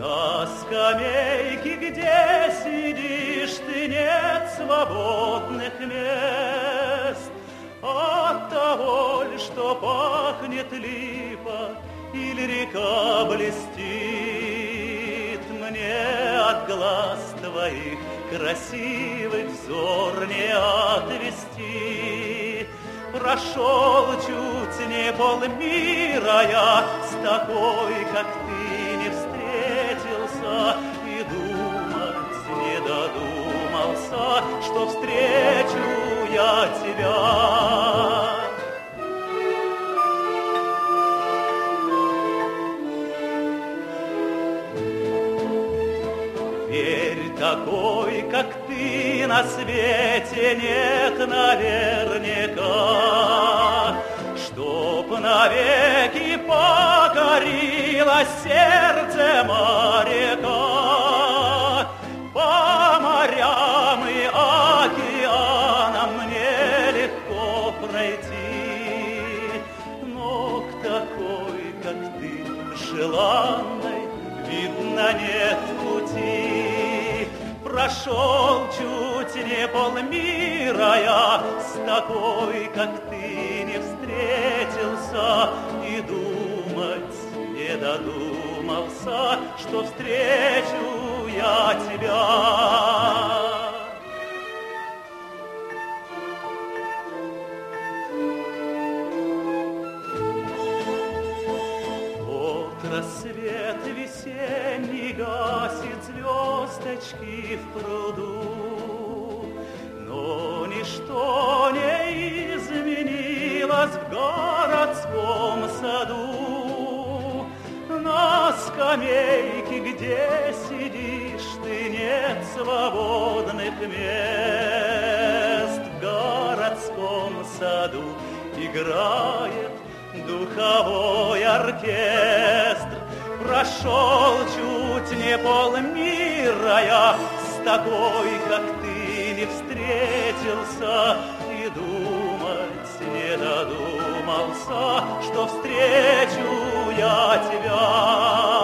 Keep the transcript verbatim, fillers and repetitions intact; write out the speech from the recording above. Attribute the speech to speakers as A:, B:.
A: На скамейке, где сидишь ты, нет свободных мест. От того ль, что пахнет липа или река блестит, мне от глаз твоих красивый взор не отвести. Прошел чуть не полмира я с такой, как ты, не встретился, и думать не додумался, что встречу я тебя. Верь, такой, как ты, на свете нет наверняка, чтоб навеки покорило сердце моряка. По морям и океанам мне легко пройти, но к такой, как ты, желанной, видно, нет пути. Прошел чуть не полмира я с такой, как ты, не встретился, и думать не додумался, что встречу я тебя. Рассвет весенний гасит звездочки в пруду, но ничто не изменилось в городском саду. На скамейке, где сидишь ты, нет свободных мест. В городском саду играет духовой оркестр. Прошел чуть не полмира я с такой, как ты, не встретился, и думать не додумался, что встречу я тебя.